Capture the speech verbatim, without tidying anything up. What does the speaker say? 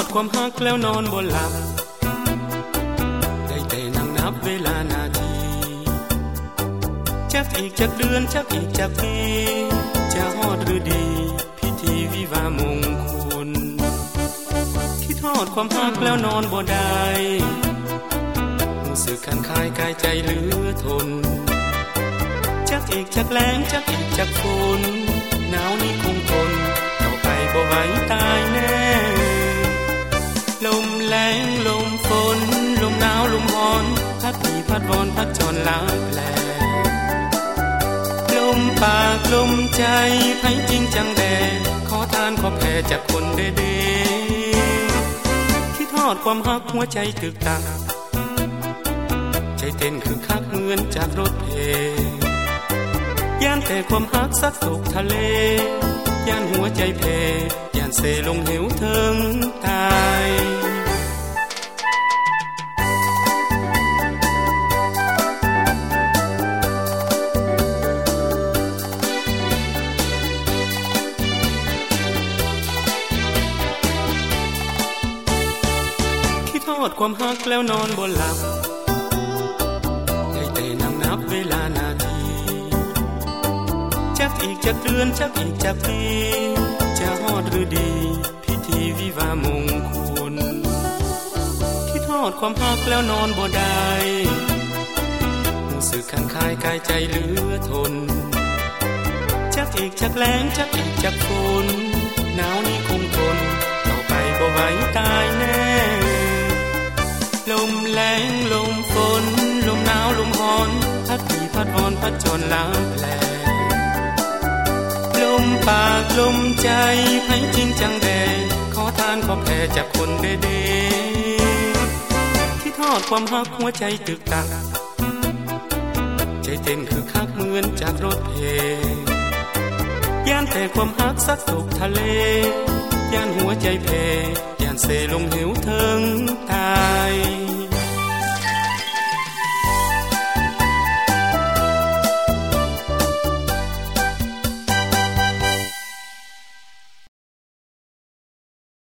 ดความฮักแล้วนอนบ่หลับได้แต่นั่งนับเวลานาทีจักอีกจักเดือนจักอีกจักปีจะฮอดหรือดีพิธีวิวามงคลคิดฮอดความฮักแล้วนอนบ่ได้รู้สึกคันคายกายใจเหลือทนจักอีกจักแล้งจักอีกจักฝนหนาวนี้คงทนต่อไปบ่ไหวตายแน่ลมแรงลมฝนลมหนาวลมร้อนพัดมีพัดวอนพัดจรลาแปลลมปากลมใจไผจริงจังแดขอทานขอแผ่จากคนเด้ๆคิดฮอดความฮักหัวใจตึกตักใจเต้นคือคักเหมือนจากรถเพย่านแต่ความฮักสักตกทะเลย่านหัวใจเพย่านเซลงเหวเทิงตายคิดฮอดความฮักแล้วนอนบ่หลับได้แต่นั่งนับเวลานาทีจักอีกจักเดือนจักอีกจักปีจะฮอดหรือดีพิธีวิวามงคลคิดฮอดความฮักแล้วนอนบ่ได้รู้สึกคันคายกายใจเหลือทนจักอีกจักแล้งจักอีกจักฝนหนาวนี้คงทนต่อไปบ่ไหวตายแน่ลมแรงลมฝนลมหนาวลมร้อนพัดมีพัดวอนพัดจรลาแปลลมปากลมใจไผจริงจังแดขอทานขอแผ่จากคนเด้ๆที่ทอดความฮักหัวใจตึกตักใจเต้นคือคักเหมือนจากรถเพย่านแต่ความฮักสักตกทะเลย่านหัวใจเพย่านเซลงเหวเทิ